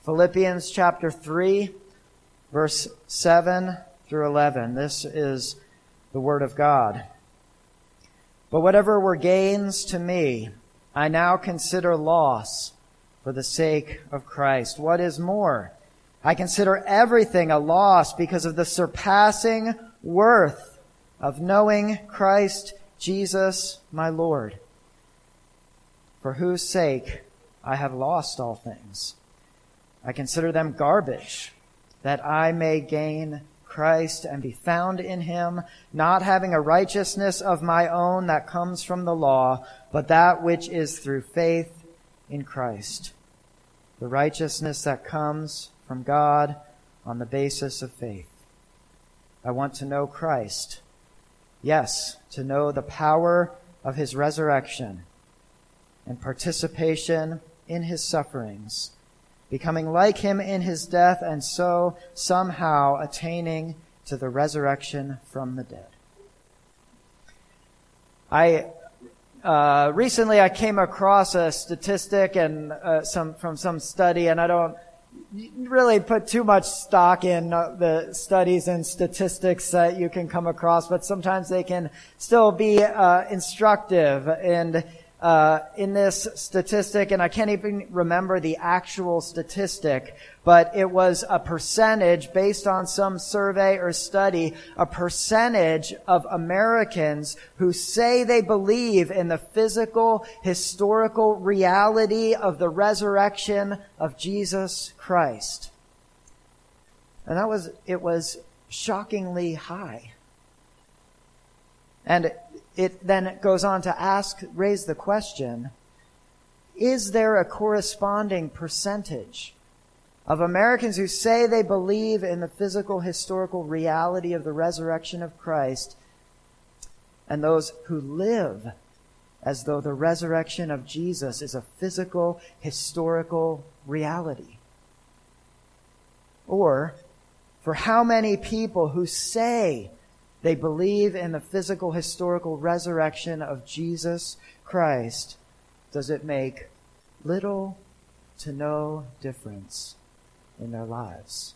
Philippians chapter 3, verse 7 through 11. This is the Word of God. But whatever were gains to me, I now consider loss for the sake of Christ. What is more, I consider everything a loss because of the surpassing worth of knowing Christ Jesus my Lord, for whose sake I have lost all things. I consider them garbage, that I may gain Christ and be found in him, not having a righteousness of my own that comes from the law, but that which is through faith in Christ, the righteousness that comes from God on the basis of faith. I want to know Christ, yes, to know the power of his resurrection and participation in his sufferings, becoming like him in his death, and so somehow attaining to the resurrection from the dead. Recently I came across a statistic and from some study, and I don't really put too much stock in the studies and statistics that you can come across, but sometimes they can still be instructive. And in this statistic, and I can't even remember the actual statistic, but it was a percentage based on some survey or study, a percentage of Americans who say they believe in the physical, historical reality of the resurrection of Jesus Christ. And it was shockingly high. And it then goes on to raise the question, is there a corresponding percentage of Americans who say they believe in the physical, historical reality of the resurrection of Christ, and those who live as though the resurrection of Jesus is a physical, historical reality? Or, for how many people who say they believe in the physical, historical resurrection of Jesus Christ, does it make little to no difference in their lives?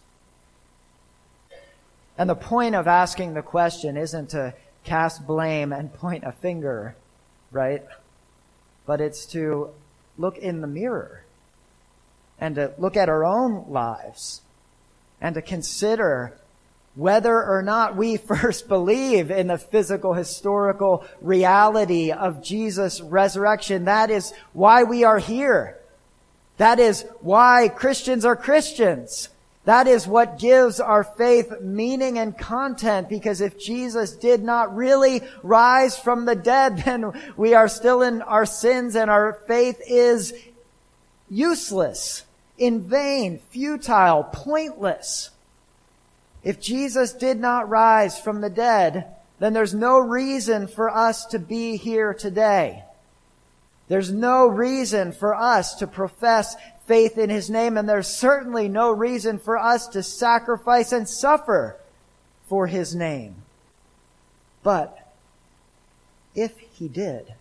And the point of asking the question isn't to cast blame and point a finger, right? But it's to look in the mirror and to look at our own lives and to consider whether or not we first believe in the physical, historical reality of Jesus' resurrection. That is why we are here. That is why Christians are Christians. That is what gives our faith meaning and content, because if Jesus did not really rise from the dead, then we are still in our sins and our faith is useless, in vain, futile, pointless. If Jesus did not rise from the dead, then there's no reason for us to be here today. There's no reason for us to profess faith in his name, and there's certainly no reason for us to sacrifice and suffer for his name. But if he did,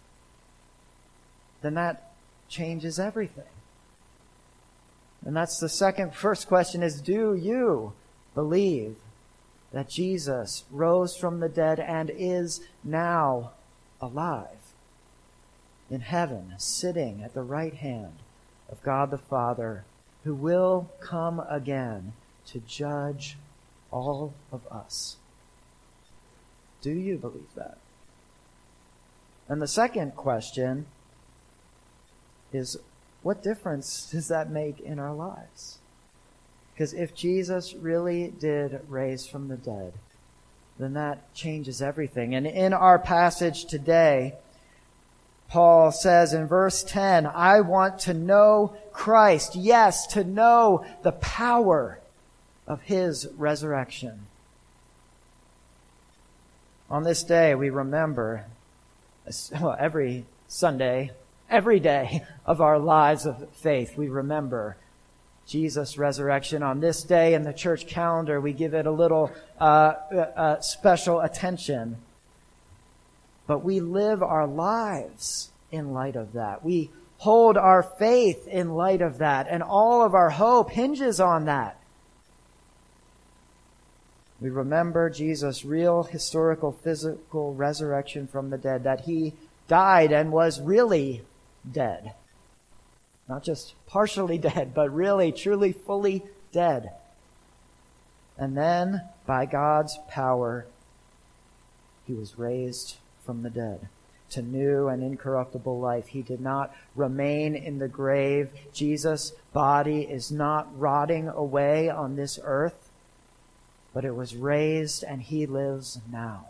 then that changes everything. And that's the first question is, do you believe that Jesus rose from the dead and is now alive in heaven, sitting at the right hand of God the Father, who will come again to judge all of us? Do you believe that? And the second question is, what difference does that make in our lives? Because if Jesus really did raise from the dead, then that changes everything. And in our passage today, Paul says in verse 10, I want to know Christ. Yes, to know the power of his resurrection. On this day, we remember, every Sunday, every day of our lives of faith, we remember Jesus' resurrection. On this day in the church calendar, we give it a little special attention. But we live our lives in light of that. We hold our faith in light of that, and all of our hope hinges on that. We remember Jesus' real, historical, physical resurrection from the dead, that he died and was really dead. Not just partially dead, but really, truly, fully dead. And then, by God's power, he was raised from the dead to new and incorruptible life. He did not remain in the grave. Jesus' body is not rotting away on this earth, but it was raised and he lives now.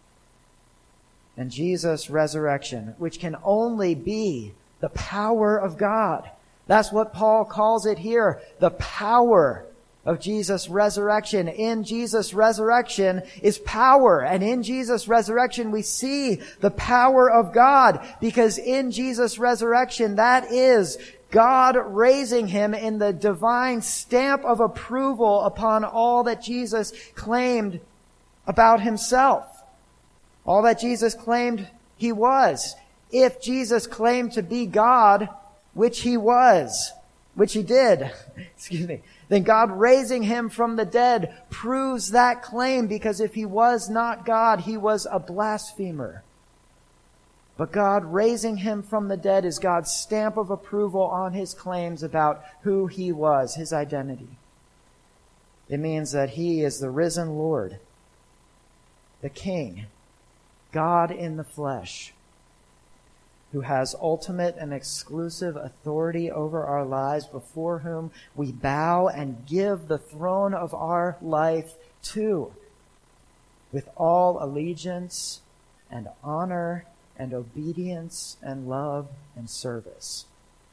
And Jesus' resurrection, which can only be the power of God. That's what Paul calls it here, the power of Jesus' resurrection. In Jesus' resurrection is power. And in Jesus' resurrection we see the power of God, because in Jesus' resurrection, that is God raising him in the divine stamp of approval upon all that Jesus claimed about himself. All that Jesus claimed he was. If Jesus claimed to be God, which he was, which he did, then God raising him from the dead proves that claim, because if he was not God, he was a blasphemer. But God raising him from the dead is God's stamp of approval on his claims about who he was, his identity. It means that he is the risen Lord, the King, God in the flesh, who has ultimate and exclusive authority over our lives, before whom we bow and give the throne of our life to, with all allegiance and honor and obedience and love and service.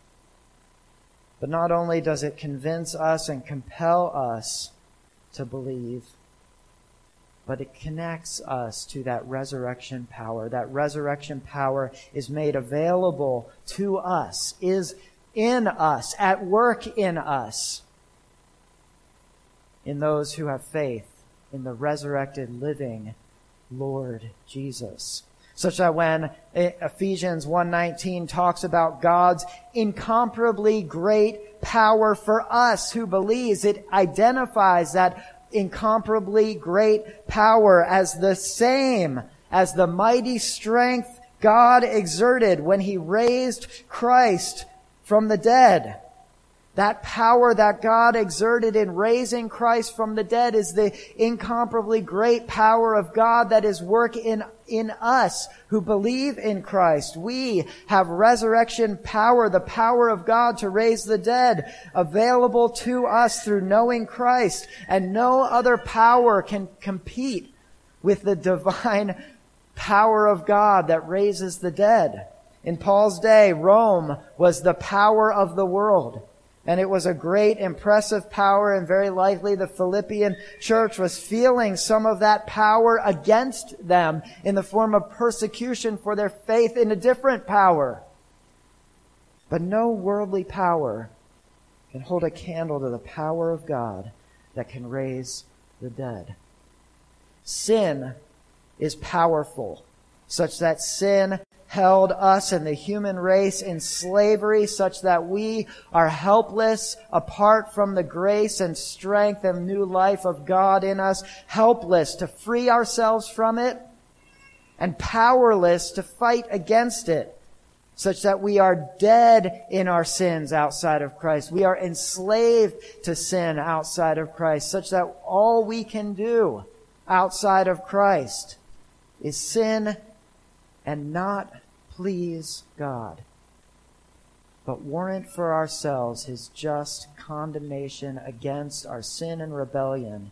But not only does it convince us and compel us to believe, but it connects us to that resurrection power. That resurrection power is made available to us, is in us, at work in us, in those who have faith in the resurrected, living Lord Jesus. Such that when Ephesians 1:19 talks about God's incomparably great power for us who believes, it identifies that incomparably great power as the same as the mighty strength God exerted when he raised Christ from the dead. That power that God exerted in raising Christ from the dead is the incomparably great power of God that is work in us who believe in Christ. We have resurrection power, the power of God to raise the dead, available to us through knowing Christ. And no other power can compete with the divine power of God that raises the dead. In Paul's day, Rome was the power of the world. And it was a great, impressive power, and very likely the Philippian church was feeling some of that power against them in the form of persecution for their faith in a different power. But no worldly power can hold a candle to the power of God that can raise the dead. Sin is powerful, such that sin held us and the human race in slavery, such that we are helpless apart from the grace and strength and new life of God in us, helpless to free ourselves from it, and powerless to fight against it, such that we are dead in our sins outside of Christ. We are enslaved to sin outside of Christ, such that all we can do outside of Christ is sin and not please God, but warrant for ourselves his just condemnation against our sin and rebellion.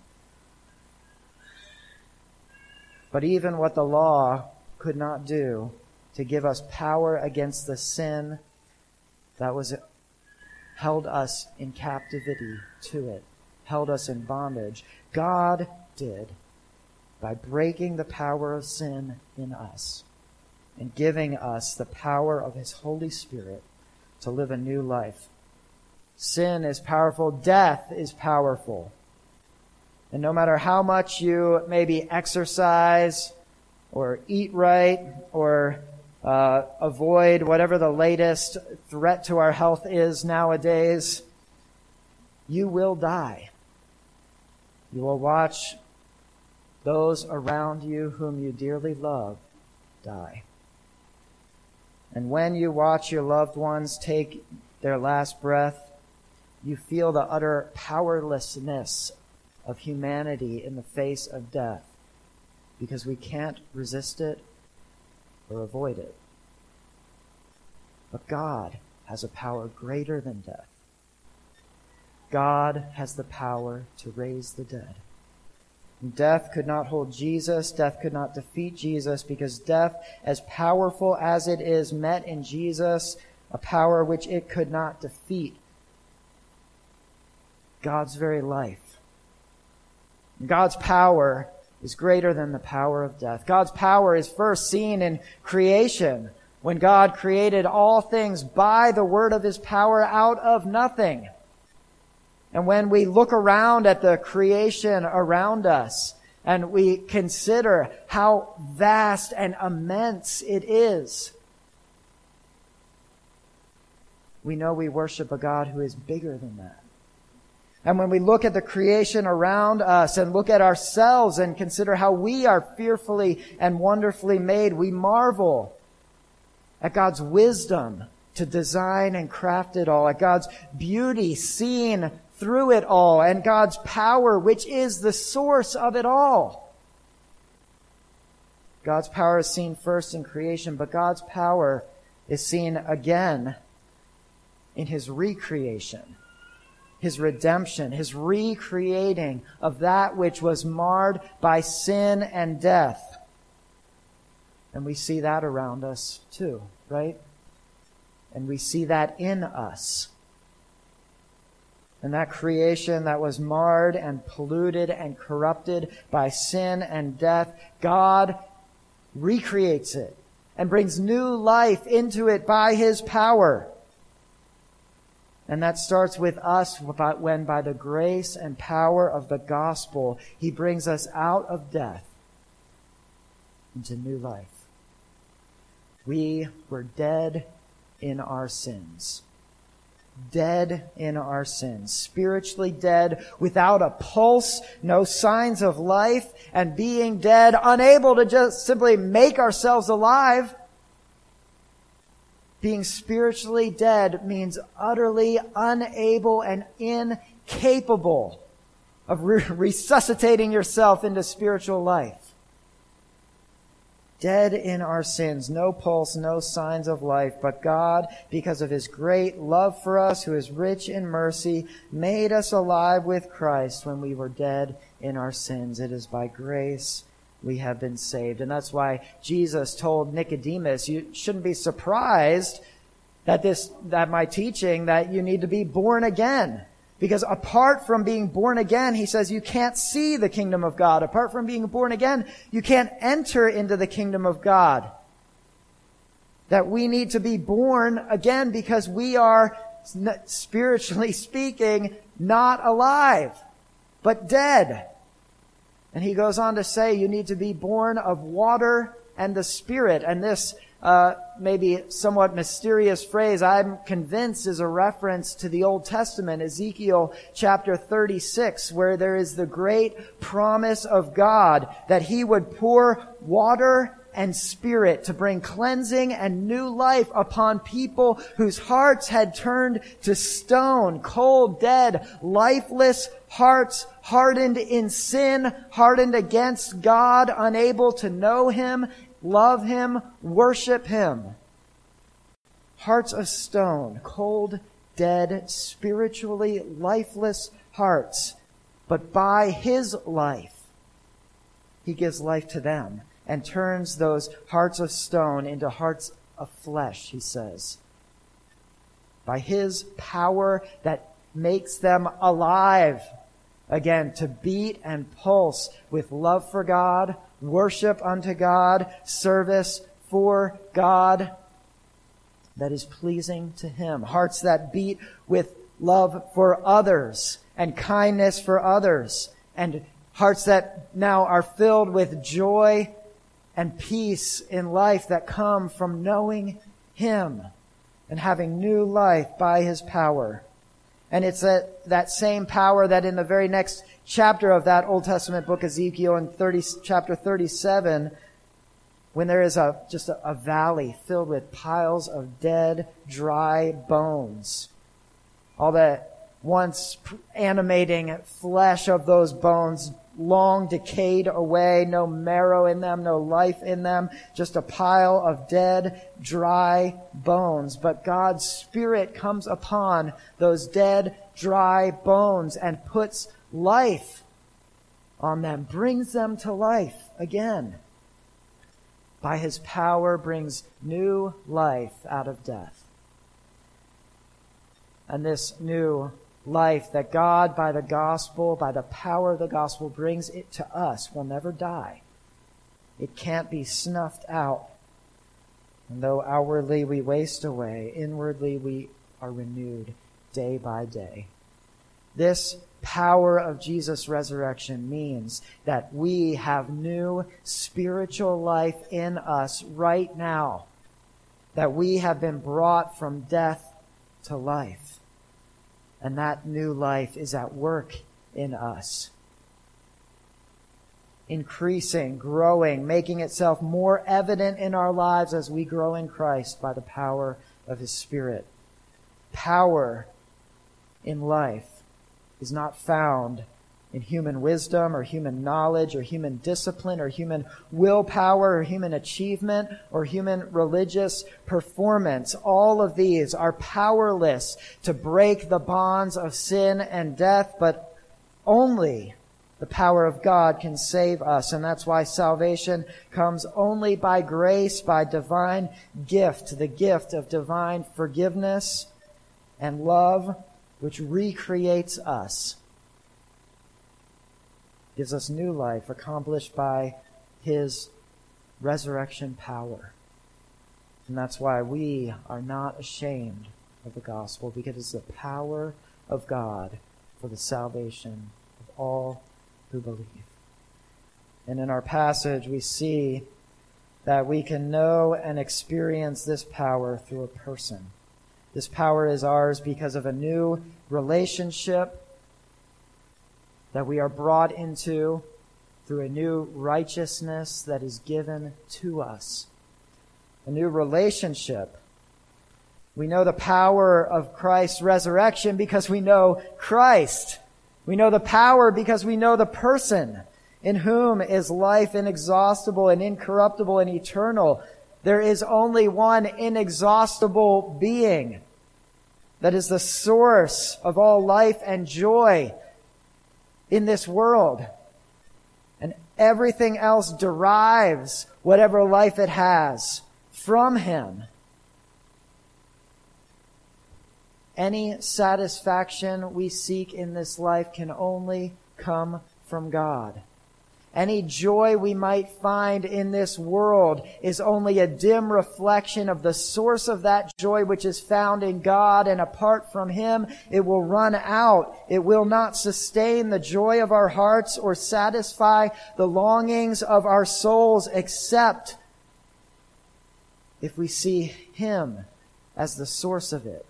But even what the law could not do to give us power against the sin that was held us in captivity to it, held us in bondage, God did by breaking the power of sin in us and giving us the power of his Holy Spirit to live a new life. Sin is powerful. Death is powerful. And no matter how much you maybe exercise or eat right or avoid whatever the latest threat to our health is nowadays, you will die. You will watch those around you whom you dearly love die. And when you watch your loved ones take their last breath, you feel the utter powerlessness of humanity in the face of death, because we can't resist it or avoid it. But God has a power greater than death. God has the power to raise the dead. Death could not hold Jesus. Death could not defeat Jesus, because death, as powerful as it is, met in Jesus a power which it could not defeat. God's very life. God's power is greater than the power of death. God's power is first seen in creation, when God created all things by the word of His power out of nothing. And when we look around at the creation around us and we consider how vast and immense it is, we know we worship a God who is bigger than that. And when we look at the creation around us and look at ourselves and consider how we are fearfully and wonderfully made, we marvel at God's wisdom to design and craft it all, at God's beauty seen through it all, and God's power, which is the source of it all. God's power is seen first in creation, but God's power is seen again in His recreation, His redemption, His recreating of that which was marred by sin and death. And we see that around us too, right? And we see that in us. And that creation that was marred and polluted and corrupted by sin and death, God recreates it and brings new life into it by His power. And that starts with us when by the grace and power of the gospel, He brings us out of death into new life. We were dead in our sins. Dead in our sins. Spiritually dead, without a pulse, no signs of life, and being dead, unable to just simply make ourselves alive. Being spiritually dead means utterly unable and incapable of resuscitating yourself into spiritual life. Dead in our sins, no pulse, no signs of life, but God, because of His great love for us, who is rich in mercy, made us alive with Christ when we were dead in our sins. It is by grace we have been saved. And that's why Jesus told Nicodemus, you shouldn't be surprised that my teaching, that you need to be born again. Because apart from being born again, He says, you can't see the kingdom of God. Apart from being born again, you can't enter into the kingdom of God. That we need to be born again because we are, spiritually speaking, not alive, but dead. And He goes on to say, you need to be born of water and the Spirit. And this maybe somewhat mysterious phrase, I'm convinced, is a reference to the Old Testament, Ezekiel chapter 36, where there is the great promise of God that He would pour water and Spirit to bring cleansing and new life upon people whose hearts had turned to stone, cold, dead, lifeless hearts, hardened in sin, hardened against God, unable to know Him, love Him, worship Him. Hearts of stone, cold, dead, spiritually lifeless hearts. But by His life, He gives life to them and turns those hearts of stone into hearts of flesh, He says. By His power that makes them alive again, to beat and pulse with love for God, worship unto God, service for God that is pleasing to Him. Hearts that beat with love for others and kindness for others, and hearts that now are filled with joy and peace in life that come from knowing Him and having new life by His power. And it's that same power that in the very next chapter of that Old Testament book, Ezekiel, in chapter 37, when there is just a valley filled with piles of dead, dry bones. All that once animating flesh of those bones long decayed away, no marrow in them, no life in them, just a pile of dead, dry bones. But God's Spirit comes upon those dead, dry bones and puts life on them, brings them to life again. By His power brings new life out of death. And this new life that God, by the gospel, by the power of the gospel, brings it to us will never die. It can't be snuffed out. And though outwardly we waste away, inwardly we are renewed day by day. This power of Jesus' resurrection means that we have new spiritual life in us right now, that we have been brought from death to life. And that new life is at work in us, increasing, growing, making itself more evident in our lives as we grow in Christ by the power of His Spirit. Power in life is not found in human wisdom or human knowledge or human discipline or human willpower or human achievement or human religious performance. All of these are powerless to break the bonds of sin and death, but only the power of God can save us. And that's why salvation comes only by grace, by divine gift, the gift of divine forgiveness and love, which recreates us, gives us new life accomplished by His resurrection power. And that's why we are not ashamed of the gospel, because it's the power of God for the salvation of all who believe. And in our passage, we see that we can know and experience this power through a person. This power is ours because of a new relationship that we are brought into through a new righteousness that is given to us. A new relationship. We know the power of Christ's resurrection because we know Christ. We know the power because we know the person in whom is life inexhaustible and incorruptible and eternal. There is only one inexhaustible being that is the source of all life and joy in this world. And everything else derives whatever life it has from Him. Any satisfaction we seek in this life can only come from God. Any joy we might find in this world is only a dim reflection of the source of that joy which is found in God, and apart from Him, it will run out. It will not sustain the joy of our hearts or satisfy the longings of our souls, except if we see Him as the source of it.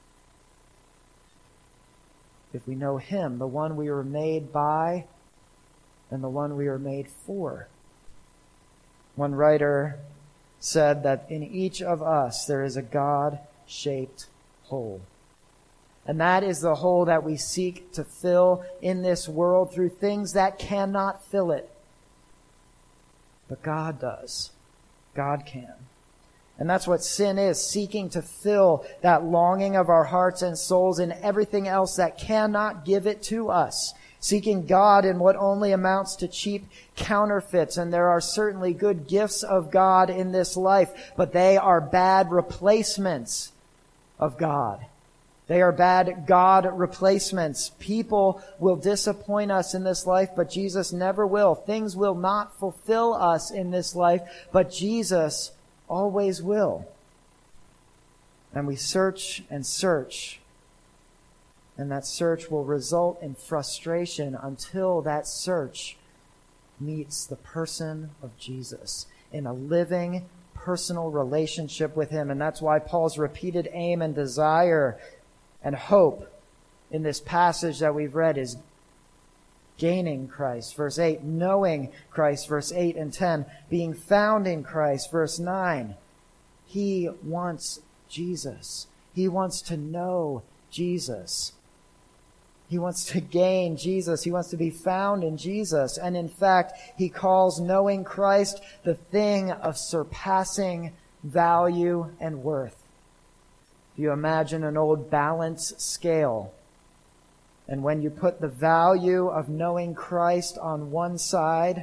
If we know Him, the one we were made by, and the one we are made for. One writer said that in each of us there is a God-shaped hole. And that is the hole that we seek to fill in this world through things that cannot fill it. But God does. God can. And that's what sin is, seeking to fill that longing of our hearts and souls in everything else that cannot give it to us. Seeking God in what only amounts to cheap counterfeits. And there are certainly good gifts of God in this life, but they are bad replacements of God. They are bad God replacements. People will disappoint us in this life, but Jesus never will. Things will not fulfill us in this life, but Jesus always will. And we search and search. And that search will result in frustration until that search meets the person of Jesus. in a living, personal relationship with him. And that's why Paul's repeated aim and desire and hope in this passage that we've read is gaining Christ, verse 8, knowing Christ, verse 8 and 10, being found in Christ, verse 9. He wants Jesus. He wants to know Jesus. He wants to gain Jesus. He wants to be found in Jesus. And in fact, he calls knowing Christ the thing of surpassing value and worth. If you imagine an old balance scale, and when you put the value of knowing Christ on one side,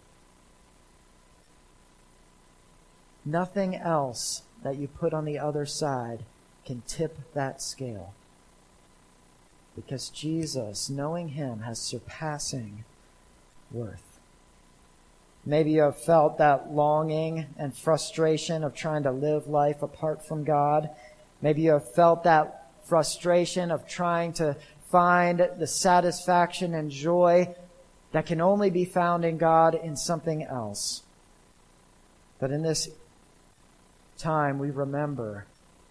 nothing else that you put on the other side can tip that scale. Because Jesus, knowing him, has surpassing worth. Maybe you have felt that longing and frustration of trying to live life apart from God. Maybe you have felt that frustration of trying to find the satisfaction and joy that can only be found in God in something else. But in this time, we remember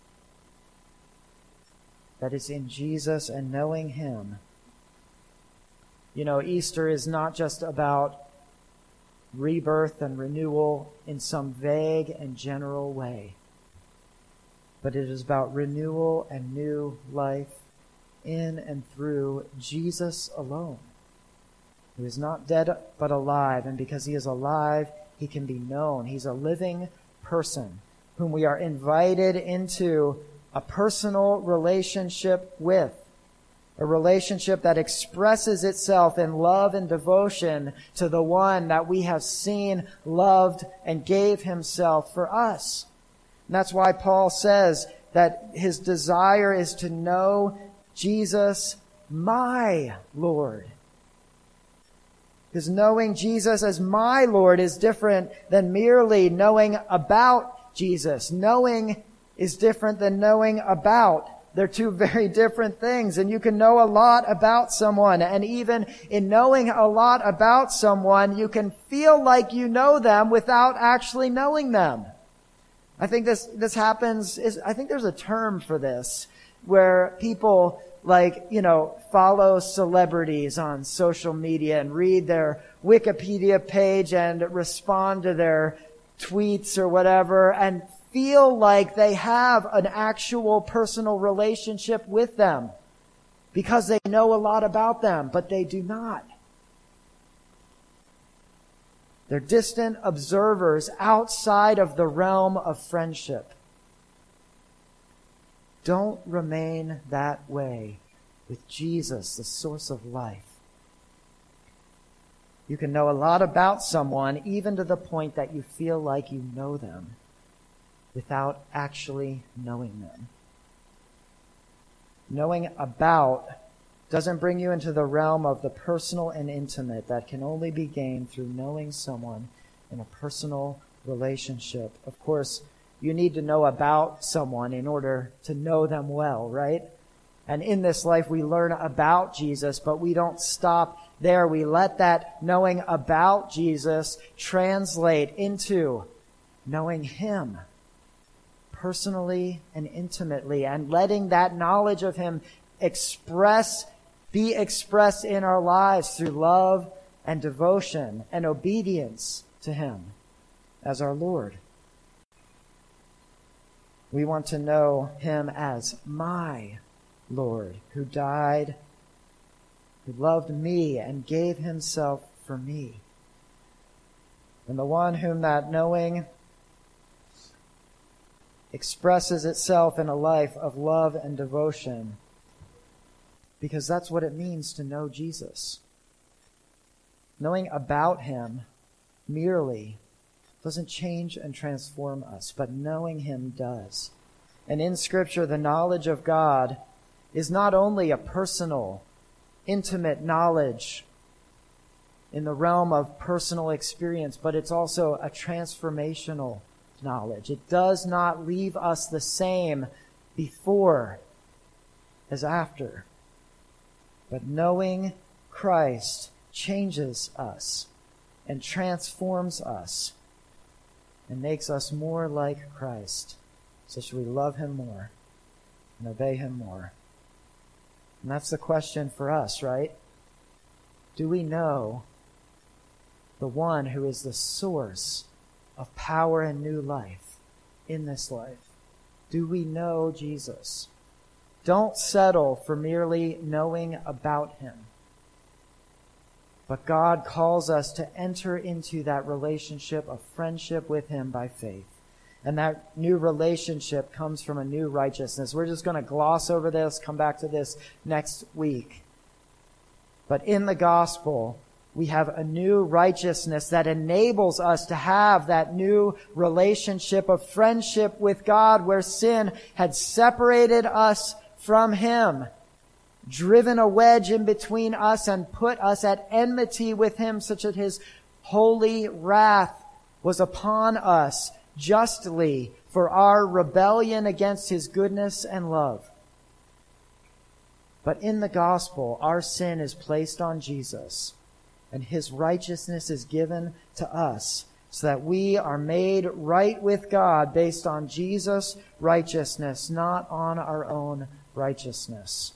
that it's in Jesus and knowing him. You know, Easter is not just about rebirth and renewal in some vague and general way, but it is about renewal and new life in and through Jesus alone, who is not dead but alive, and because he is alive, he can be known. He's a living person whom we are invited into a personal relationship with, a relationship that expresses itself in love and devotion to the one that we have seen, loved, and gave himself for us. And that's why Paul says that his desire is to know Jesus, my Lord. Because knowing Jesus as my Lord is different than merely knowing about Jesus. Knowing is different than knowing about. They're two very different things. And you can know a lot about someone. And even in knowing a lot about someone, you can feel like you know them without actually knowing them. I think this happens, I think there's a term for this, where people follow celebrities on social media and read their Wikipedia page and respond to their tweets or whatever and feel like they have an actual personal relationship with them because they know a lot about them, but they do not. They're distant observers outside of the realm of friendship. Don't remain that way with Jesus, the source of life. You can know a lot about someone, even to the point that you feel like you know them, without actually knowing them. Knowing about doesn't bring you into the realm of the personal and intimate that can only be gained through knowing someone in a personal relationship. Of course, you need to know about someone in order to know them well, right? And in this life, we learn about Jesus, but we don't stop there. We let that knowing about Jesus translate into knowing him personally and intimately, and letting that knowledge of him be expressed in our lives through love and devotion and obedience to him as our Lord. We want to know him as my Lord, who died, who loved me and gave himself for me. And the one whom that knowing expresses itself in a life of love and devotion, because that's what it means to know Jesus. Knowing about him merely doesn't change and transform us, but knowing him does. And in Scripture, the knowledge of God is not only a personal, intimate knowledge in the realm of personal experience, but it's also a transformational knowledge. It does not leave us the same before as after. But knowing Christ changes us and transforms us. and makes us more like Christ. So should we love him more and obey him more? And that's the question for us, right? Do we know the one who is the source of power and new life in this life? Do we know Jesus? Don't settle for merely knowing about him. But God calls us to enter into that relationship of friendship with him by faith. And that new relationship comes from a new righteousness. We're just going to gloss over this, come back to this next week. But in the gospel, we have a new righteousness that enables us to have that new relationship of friendship with God, where sin had separated us from him, driven a wedge in between us and put us at enmity with him, such that his holy wrath was upon us justly for our rebellion against his goodness and love. But in the gospel, our sin is placed on Jesus, and his righteousness is given to us, so that we are made right with God based on Jesus' righteousness, not on our own righteousness.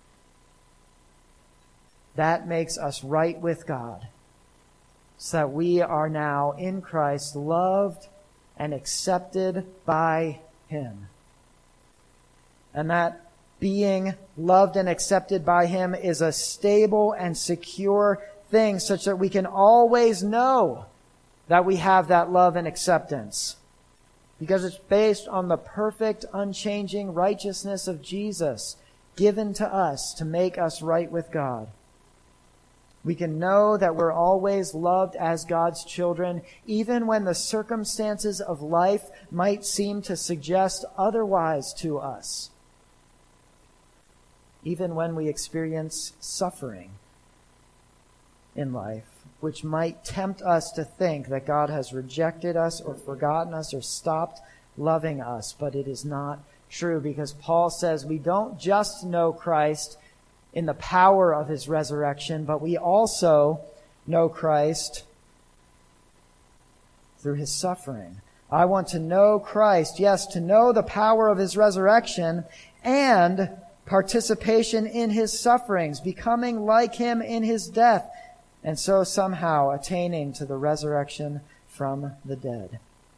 That makes us right with God, so that we are now in Christ loved and accepted by him. And that being loved and accepted by him is a stable and secure thing, such that we can always know that we have that love and acceptance, because it's based on the perfect, unchanging righteousness of Jesus given to us to make us right with God. We can know that we're always loved as God's children, even when the circumstances of life might seem to suggest otherwise to us. Even when we experience suffering in life, which might tempt us to think that God has rejected us or forgotten us or stopped loving us. But it is not true, because Paul says we don't just know Christ in the power of his resurrection, but we also know Christ through his suffering. I want to know Christ, yes, to know the power of his resurrection and participation in his sufferings, becoming like him in his death, and so somehow attaining to the resurrection from the dead.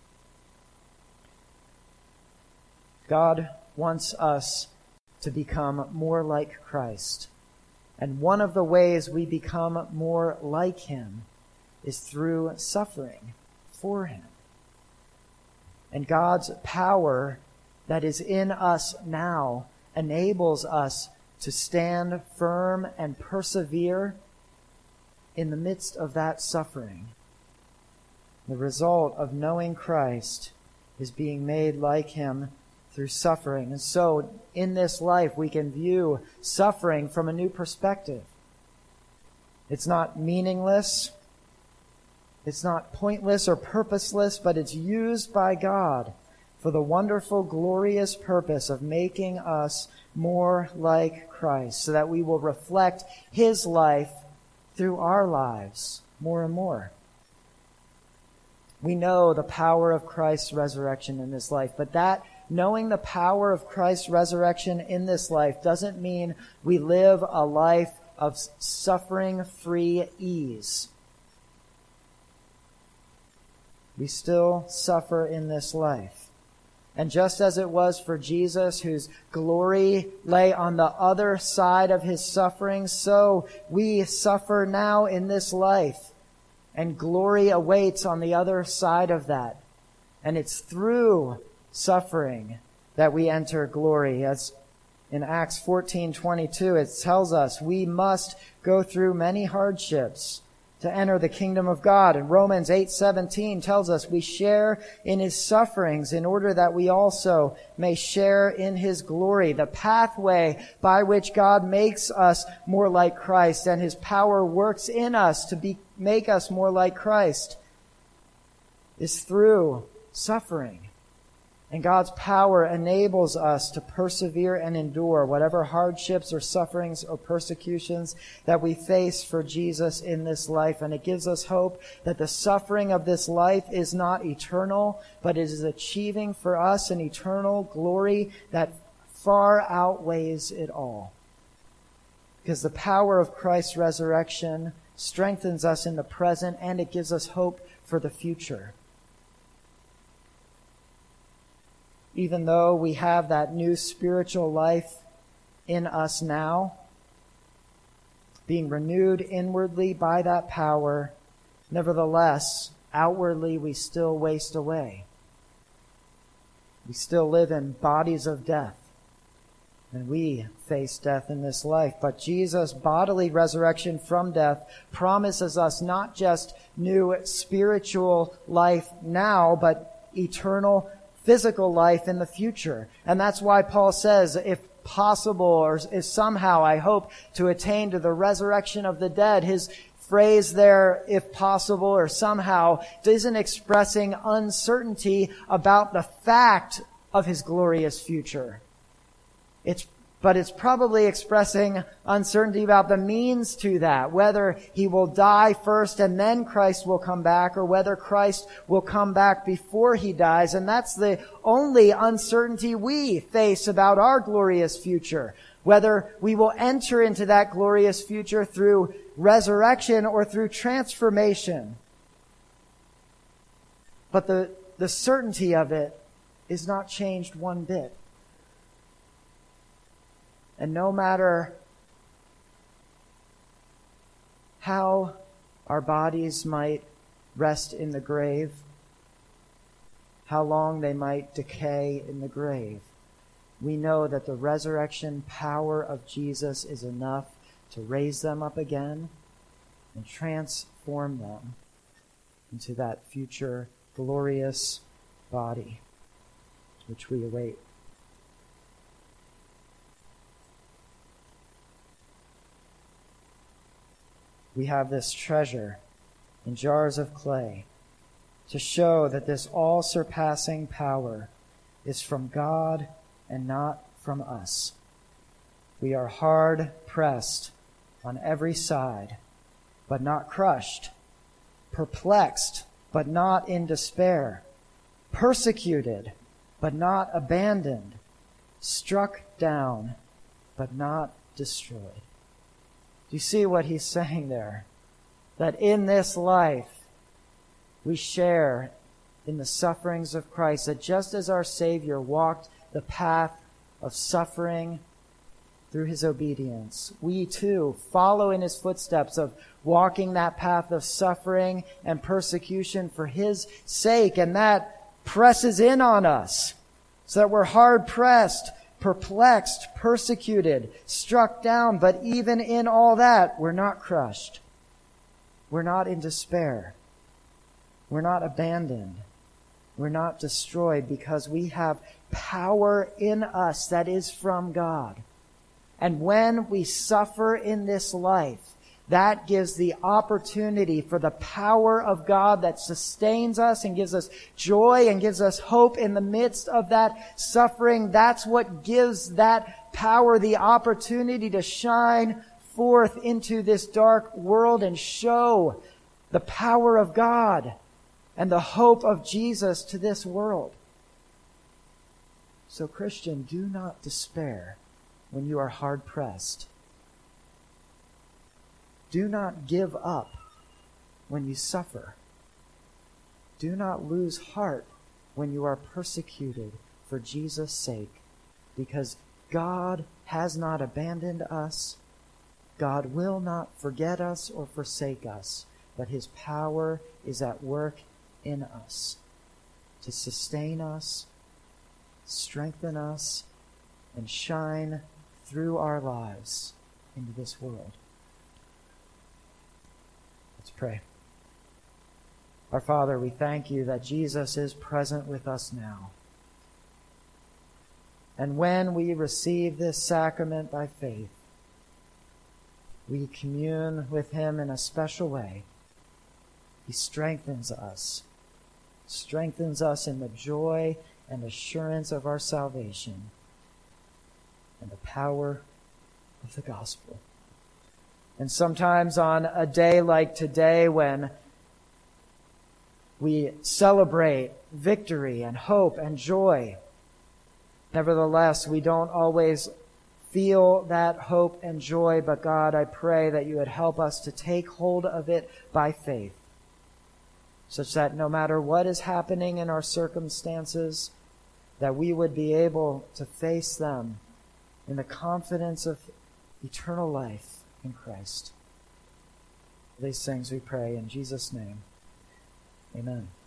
God wants us to become more like Christ. And one of the ways we become more like him is through suffering for him. And God's power that is in us now enables us to stand firm and persevere in the midst of that suffering. The result of knowing Christ is being made like him through suffering. And so, in this life, we can view suffering from a new perspective. It's not meaningless. It's not pointless or purposeless, but it's used by God for the wonderful, glorious purpose of making us more like Christ, so that we will reflect his life through our lives more and more. We know the power of Christ's resurrection in this life, but that knowing the power of Christ's resurrection in this life doesn't mean we live a life of suffering-free ease. We still suffer in this life. And just as it was for Jesus, whose glory lay on the other side of his suffering, so we suffer now in this life, and glory awaits on the other side of that. And it's through suffering that we enter glory. As in Acts 14:22, it tells us we must go through many hardships to enter the kingdom of God. And Romans 8:17 tells us we share in his sufferings in order that we also may share in his glory. The pathway by which God makes us more like Christ and his power works in us to make us more like Christ is through suffering. And God's power enables us to persevere and endure whatever hardships or sufferings or persecutions that we face for Jesus in this life. And it gives us hope that the suffering of this life is not eternal, but it is achieving for us an eternal glory that far outweighs it all. Because the power of Christ's resurrection strengthens us in the present, and it gives us hope for the future. Even though we have that new spiritual life in us now, being renewed inwardly by that power, nevertheless, outwardly we still waste away. We still live in bodies of death, and we face death in this life. But Jesus' bodily resurrection from death promises us not just new spiritual life now, but eternal physical life in the future. And that's why Paul says, if possible, or if somehow I hope to attain to the resurrection of the dead, his phrase there, if possible or somehow, isn't expressing uncertainty about the fact of his glorious future. But it's probably expressing uncertainty about the means to that, whether he will die first and then Christ will come back, or whether Christ will come back before he dies. And that's the only uncertainty we face about our glorious future, whether we will enter into that glorious future through resurrection or through transformation. But the certainty of it is not changed one bit. And no matter how our bodies might rest in the grave, how long they might decay in the grave, we know that the resurrection power of Jesus is enough to raise them up again and transform them into that future glorious body which we await. We have this treasure in jars of clay to show that this all-surpassing power is from God and not from us. We are hard pressed on every side, but not crushed, perplexed, but not in despair, persecuted, but not abandoned, struck down, but not destroyed. Do you see what he's saying there? That in this life, we share in the sufferings of Christ, that just as our Savior walked the path of suffering through his obedience, we too follow in his footsteps of walking that path of suffering and persecution for his sake, and that presses in on us so that we're hard pressed, perplexed, persecuted, struck down, but even in all that, we're not crushed. We're not in despair. We're not abandoned. We're not destroyed, because we have power in us that is from God. And when we suffer in this life, that gives the opportunity for the power of God that sustains us and gives us joy and gives us hope in the midst of that suffering. That's what gives that power the opportunity to shine forth into this dark world and show the power of God and the hope of Jesus to this world. So, Christian, do not despair when you are hard pressed. Do not give up when you suffer. Do not lose heart when you are persecuted for Jesus' sake, because God has not abandoned us. God will not forget us or forsake us, but his power is at work in us to sustain us, strengthen us, and shine through our lives into this world. Let's pray. Our Father, we thank you that Jesus is present with us now. And when we receive this sacrament by faith, we commune with him in a special way. He strengthens us in the joy and assurance of our salvation and the power of the gospel. And sometimes on a day like today, when we celebrate victory and hope and joy, nevertheless, we don't always feel that hope and joy. But God, I pray that you would help us to take hold of it by faith, such that no matter what is happening in our circumstances, that we would be able to face them in the confidence of eternal life in Christ. These things we pray in Jesus' name. Amen.